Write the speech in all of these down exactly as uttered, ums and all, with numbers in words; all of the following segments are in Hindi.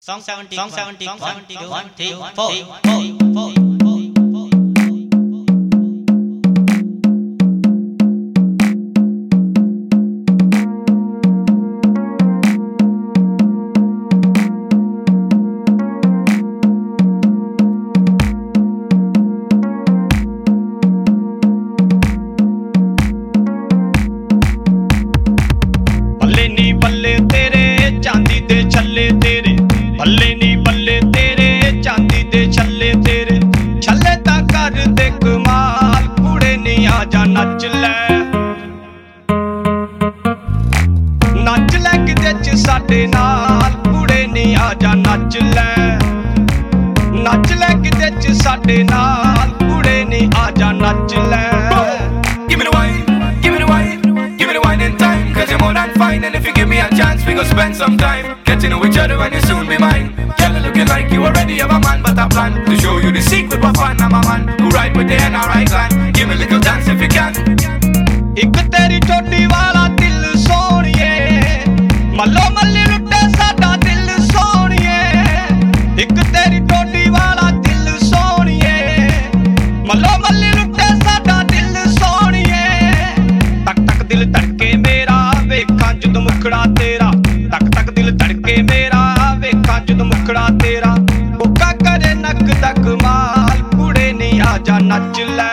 Song seventy, song seventy, song seventy, one, three, four, four, four. बल्ले नी बल्ले तेरे चांदी दे छल्ले तेरे बल्ले नी बल्ले तेरे चांदी दे छल्ले तेरे छल्ले ता कर दे कमाल कुड़े नी आजा नच ले नच ले किते च साडे नाल कुड़े नी आजा नच ले नच ले किते च साडे नाल कुड़े नी आजा नच ले Give me the wine, give me the wine, give me the wine in time. Cause you're more than fine, and if you give me a chance, we gon' spend some time get to know each other and you'll soon be mine. Girl, looking like you already have a man, but I plan to show you the secret for fun. I'm a man who ride with the N R I clan. Give me a little dance if you can. एक तेरी चोटी वाला दिल सोनिए मल्लो मल्ली लुटे साडा दिल सोनिए एक तेरी चोटी वाला दिल सोनिए मल्लो मल्ली लुटे साडा दिल सोनिए तक तक दिल धड़के मेरा वेखां जदों मुखड़ा तेरा तक तक दिल धड़के मेरा वेखां जदों मुखड़ा तेरा मुक्का करे नक तक माल कुड़े नी आजा नच ले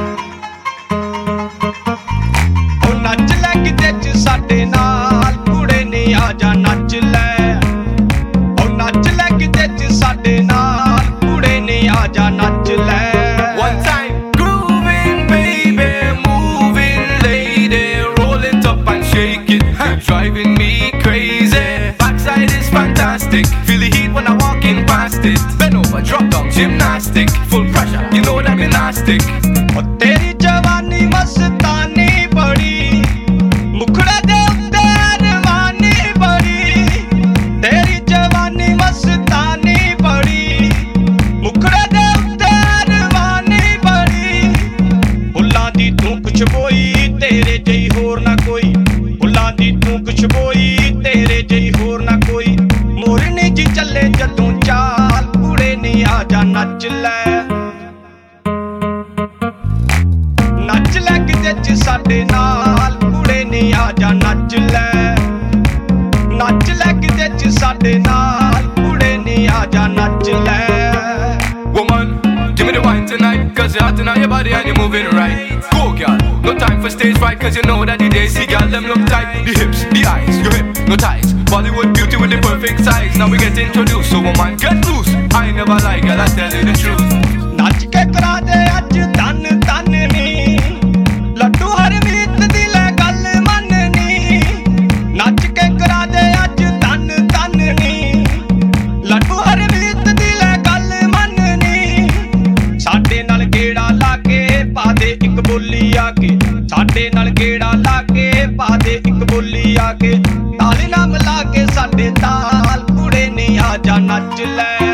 नच ले किते च साडे नाल कुड़े नी आजा नच ले ओ नच ले किते च साडे नाल कुड़े नी आजा नच ले One time, grooving, baby, moving, lady, roll it up and shake it. You're driving me crazy. Backside is fantastic. Feel the heat when I walk in past it. Bend over, drop down, gymnastic. Full pressure, you know that elastic. ओ तेरी जवानी मस्तानी बड़ी मुखड़े दे उत्ते रवानी बड़ी तेरी जवानी मस्तानी बड़ी मुखड़े दे उत्ते रवानी बड़ी फुल्लां दी तू कुछ बोई तेरे जई होर ना कोई फुल्लां दी तू कुछ बोई तेरे जई होर ना कोई मोरनी जी चले जदों चाल कुड़े नी आजा नच ले नच ले किते च साडे नाल कुड़े नी आजा नच ले नच ले किते च साडे नाल कुड़े नी आजा नच ले Woman, give me the wine tonight. Cause you're hot in your body and you're moving right. Go girl, no time for stage fright. Cause you know that the days see girl them look tight. The hips, the eyes, your hip, no ties. Bollywood beauty with the perfect size. Now we get introduced, so woman get loose. I never lie, girl, I tell you the truth. नच के करा दे अज तन तन नी लड्डू हरमीत दी ले गल मननी नच के करा दे अज तन तन नी लड्डू हरमीत दी ले गल मननी साडे नाल गेड़ा ला के पा दे इक बोली आके साडे नाल गेड़ा ला के पा दे इक बोली आके ताली ना मिला के साडे ताल कुड़े नी आजा नच ले